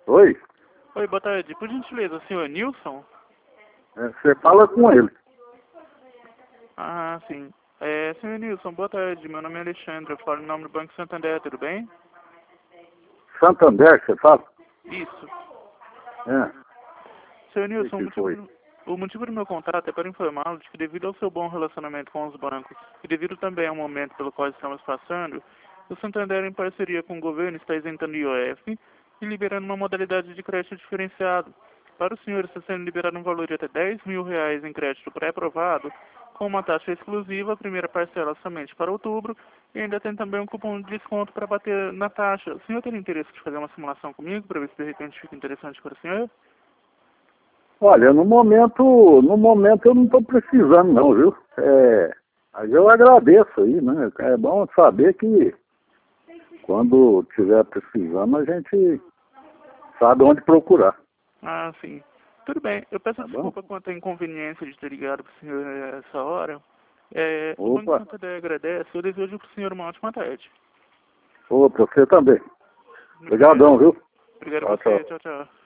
Oi? Oi, boa tarde. Por gentileza, o senhor Nilson? Você fala com ele. Ah, sim. Senhor Nilson, boa tarde. Meu nome é Alexandre. Eu falo em nome do Banco Santander, tudo bem? Santander, você fala? Isso. É. Senhor Nilson, Que foi? o motivo do meu contato é para informá-lo de que devido ao seu bom relacionamento com os bancos e devido também ao momento pelo qual estamos passando, o Santander, em parceria com o governo, está isentando o IOF e liberando uma modalidade de crédito diferenciado. Para o senhor está sendo liberado um valor de até R$ 10.000 em crédito pré-aprovado, com uma taxa exclusiva, a primeira parcela somente para outubro, e ainda tem também um cupom de desconto para bater na taxa. O senhor teria interesse de fazer uma simulação comigo, para ver se de repente fica interessante para o senhor? Olha, no momento eu não estou precisando não, viu? Mas eu agradeço aí, né? É bom saber que quando tiver precisando a gente sabe onde procurar, Ah, sim. Tudo bem. Eu peço tá bom? desculpa quanto à inconveniência de ter ligado para o senhor essa hora. O Banco Opa, Santander agradece. Eu desejo para o senhor uma ótima tarde. opa, você também. Obrigado. Obrigadão, viu? Obrigado a Tchau, você. tchau. Tchau, tchau.